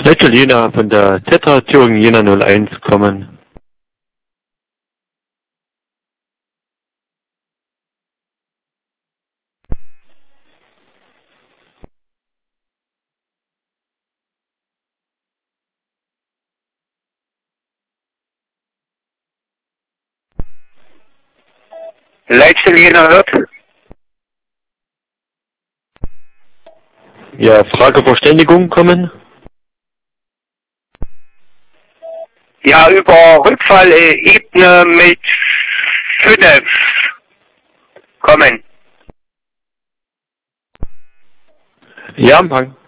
Jena von der Tetra Thüringen Jena 01 kommen. Leitstelle Jena hört. Ja, Frage Verständigung kommen. Ja, über Rückfallebene mit 5 kommen. Ja, Empfang.